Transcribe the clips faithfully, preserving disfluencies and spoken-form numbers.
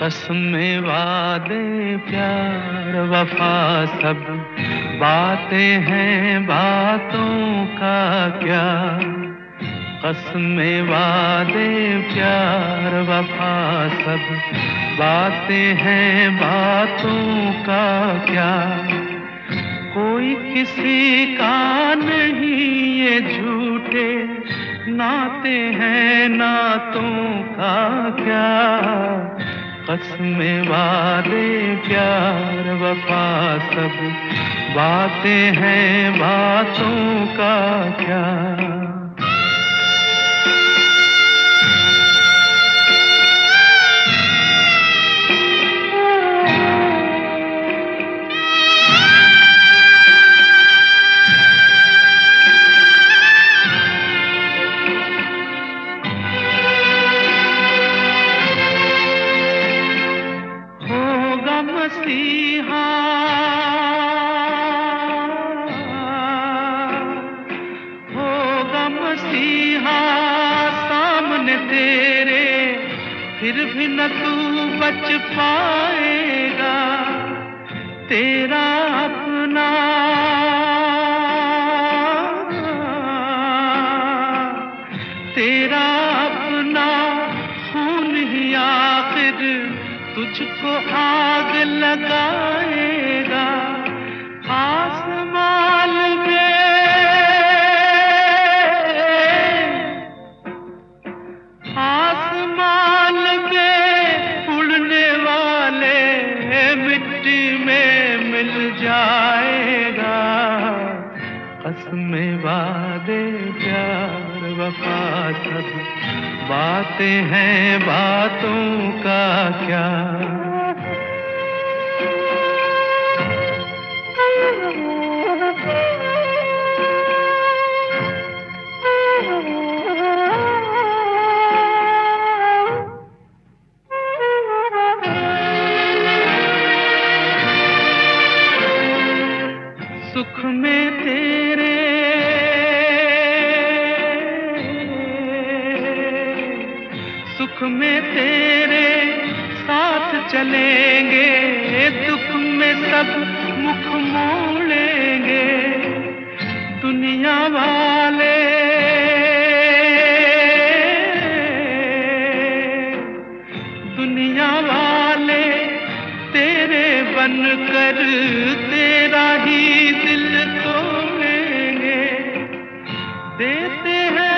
कसमें वादे प्यार वफा सब बातें हैं, बातों का क्या। कसमें वादे प्यार वफा सब बातें हैं, बातों का क्या। कोई किसी का नहीं ये झूठे नाते हैं, नातों का क्या। कसमें वादे प्यार वफा सब बातें हैं, बातों का क्या। मसीहा होगा मसीहा सामने तेरे, फिर भी न तू बच पाएगा। तेरा अपना तेरा अपना खून ही आखिर तुझको आग लगाएगा। आसमान में आसमान में उड़ने वाले मिट्टी में मिल जाएगा। कसमें वादे प्यार वफा सब बातें हैं, बातों का क्या। सुख में तेरे सुख में तेरे साथ चलेंगे, दुख में सब मुख मोड़ेंगे। दुनिया वाले दुनिया वाले तेरे बनकर तेरा ही दिल तोड़ेंगे। देते हैं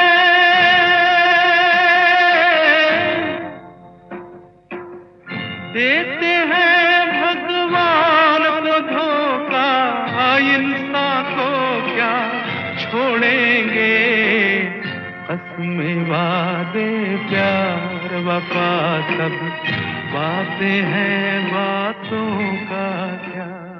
देते हैं भगवान को धोखा, इंसान को क्या छोड़ेंगे। कसमें वादे प्यार वफा सब बातें हैं, बातों का क्या।